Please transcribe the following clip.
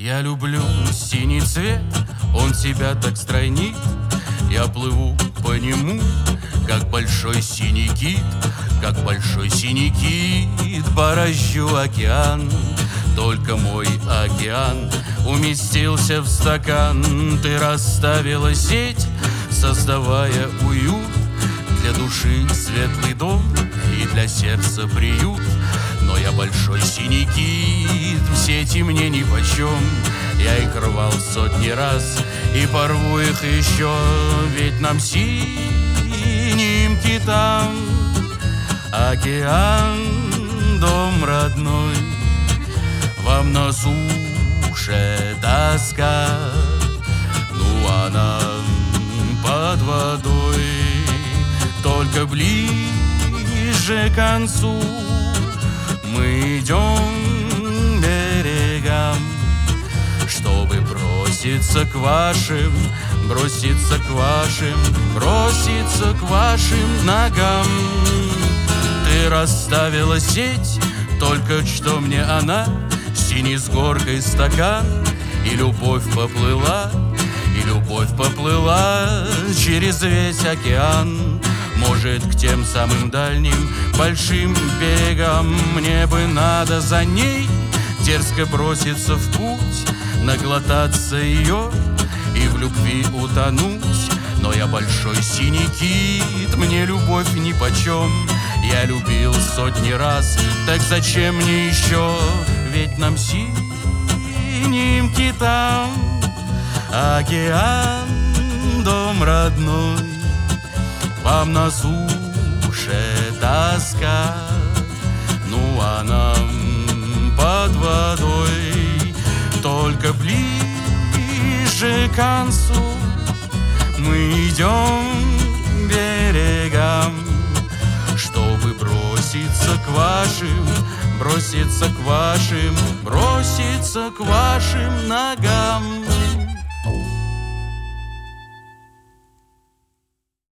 Я люблю синий цвет, он тебя так стройнит. Я плыву по нему, как большой синий кит, как большой синий кит. Порожу океан, только мой океан уместился в стакан. Ты расставила сеть, создавая уют, для души светлый дом и для сердца приют. Но я большой синий кит, в сети мне нипочем. Я их рвал сотни раз и порву их еще. Ведь нам синим китам океан дом родной. Вам на суше тоска, ну а нам под водой. Только ближе к концу мы идем берегам, чтобы броситься к вашим, броситься к вашим, броситься к вашим ногам. Ты расставила сеть, только что мне она, синий с горкой стакан, и любовь поплыла, и любовь поплыла через весь океан. Может, к тем самым дальним большим берегам. Мне бы надо за ней дерзко броситься в путь, наглотаться ее и в любви утонуть. Но я большой синий кит, мне любовь нипочем. Я любил сотни раз, так зачем мне еще? Ведь нам синим китам океан дом родной. Вам на суше тоска, ну а нам под водой. Только ближе к концу мы идем берегам, чтобы броситься к вашим, броситься к вашим, броситься к вашим ногам.